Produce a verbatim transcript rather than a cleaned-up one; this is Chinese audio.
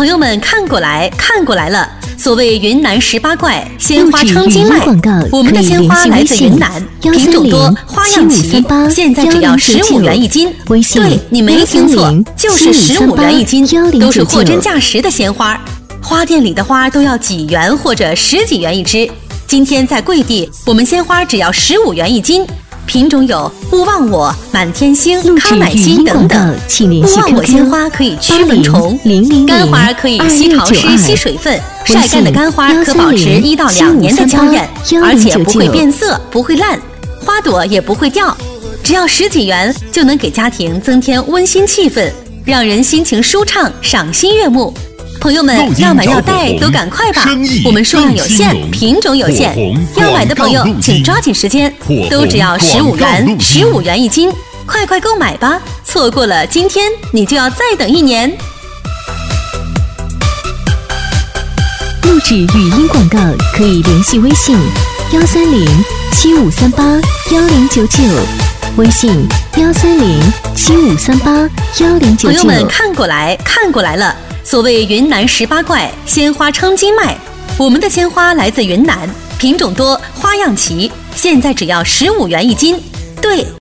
朋友们看过来看过来了，所谓云南十八怪，鲜花称斤卖。我们的鲜花来自云南，品种多，花样齐，现在只要十五元一斤。对，你没听错，就是十五元一斤，都是货真价实的鲜花。花店里的花都要几元或者十几元一支，今天在贵地，我们鲜花只要十五元一斤。品种有勿忘我、满天星、康乃馨等等。勿忘我鲜花可以驱蚊虫，干花可以吸潮湿、吸水分，晒干的干花可保持一到两年的娇艳，而且不会变色、不会烂，花朵也不会掉。只要十几元就能给家庭增添温馨气氛，让人心情舒畅、赏心悦目。朋友们，要买要带都赶快吧！我们数量有限，品种有限，要买的朋友请抓紧时间，都只要十五元，十五元一斤，快快购买吧！错过了今天，你就要再等一年。 录制语音广告可以联系微信幺三零七五三八幺零九九，微信幺三零七五三八幺零九九。 朋友们看过来看过来了。所谓云南十八怪，鲜花称斤卖。我们的鲜花来自云南，品种多，花样齐，现在只要十五元一斤。对。